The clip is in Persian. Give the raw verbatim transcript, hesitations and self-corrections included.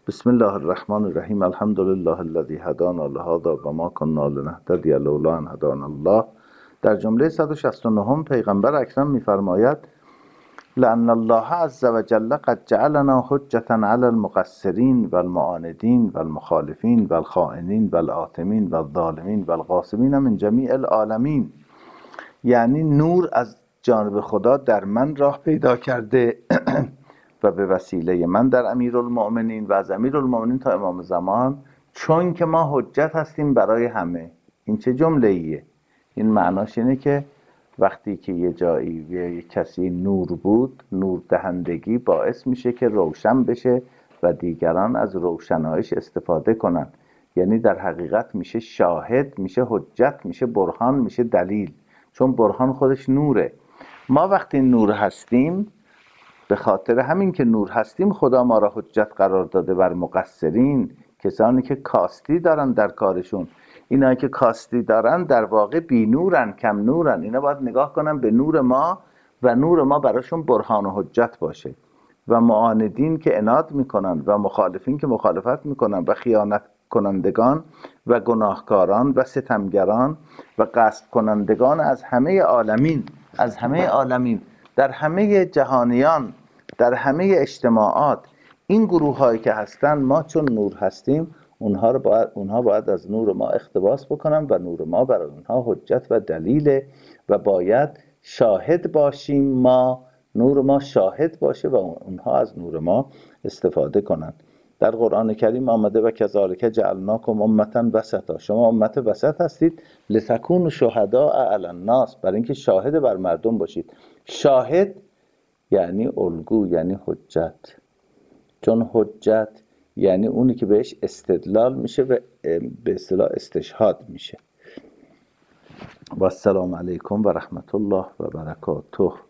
بسم الله الرحمن الرحیم. الحمد لله الذی هدانا لهذا و ما كنا لنهتدی لولا ان هدانا الله. در جمله صد و شصت و نه پیغمبر اکرم می‌فرماید لأن الله عز وجل قد جعلنا حجة علی المقصرین و المعاندین و المخالفین و الخائنین و الآثمین و الظالمین و الغاصبین من جمیع العالمین. یعنی نور از جانب خدا در من راه پیدا کرده و به وسیله من در امیرالمؤمنین و از امیرالمؤمنین تا امام زمان، چون که ما حجت هستیم برای همه. این چه جمله ایه؟ این معناش اینه که وقتی که یه جایی یه کسی نور بود، نور دهندگی باعث میشه که روشن بشه و دیگران از روشنایش استفاده کنن. یعنی در حقیقت میشه شاهد، میشه حجت، میشه برهان، میشه دلیل، چون برهان خودش نوره. ما وقتی نور هستیم، به خاطر همین که نور هستیم خدا ما را حجت قرار داده بر مقصرین، کسانی که کاستی دارن در کارشون. اینا که کاستی دارن در واقع بی نورن، کم نورن. اینا باید نگاه کنن به نور ما و نور ما براشون برهان و حجت باشه. و معاندین که عناد میکنن و مخالفین که مخالفت میکنن و خیانت کنندگان و گناهکاران و ستمگران و غصب کنندگان از همه عالمین، از همه عالمین، در همه جهانیان، در همه اجتماعات، این گروه هایی که هستن، ما چون نور هستیم اونها رو باید اونها باید از نور ما اقتباس بکنن و نور ما برای اونها حجت و دلیل و باید شاهد باشیم. ما نور ما شاهد باشه و اونها از نور ما استفاده کنن. در قرآن کریم آمده و کذالک جعلناکم امة وسطا، شما امت وسط هستید لتکونوا شهداء علی الناس، برای اینکه شاهد بر مردم باشید. شاهد یعنی الگو، یعنی حجت، چون حجت یعنی اونی که بهش استدلال میشه و به اصطلاح استشهاد میشه. و السلام علیکم و رحمت الله و برکاته.